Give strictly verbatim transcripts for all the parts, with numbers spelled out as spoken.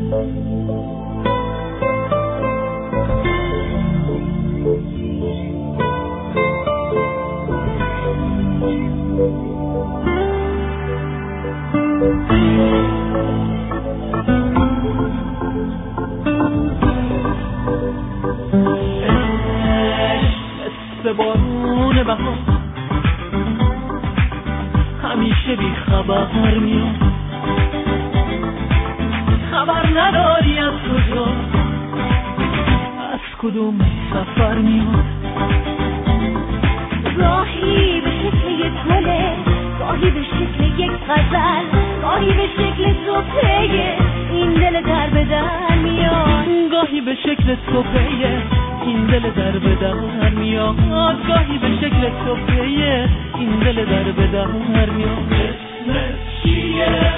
مثل بارون بهار همیشه بی خبر میاد، خبر نداری از کجا از کدوم سفر میاد. گاهی به شکل یک گله، گاهی به شکل یک غزل، گاهی به شکل توپه این دل در به در میاد. گاهی به شکل توپه این دل در به در میاد. گاهی به شکل توپه این دل در به در میاد. اسمت چیه؟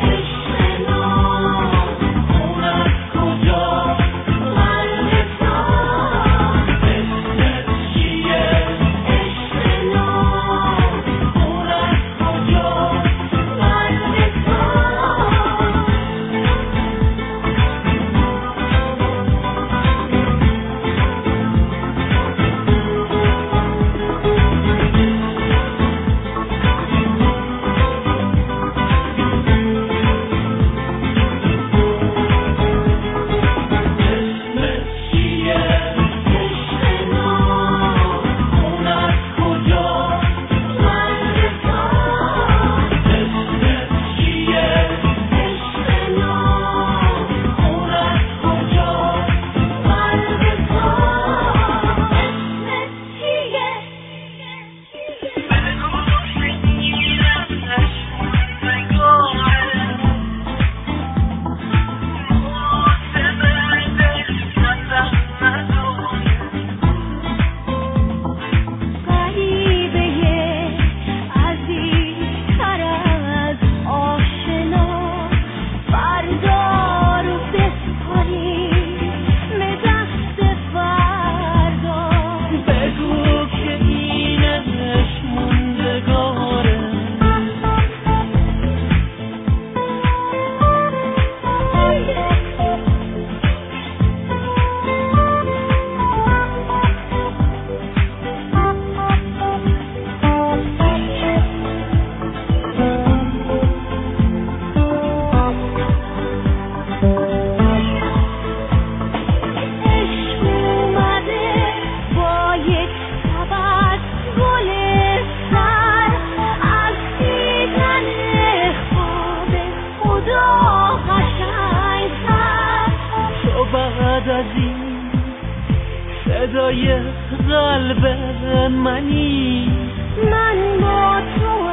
بعد از این صدای قلب منی، من با تو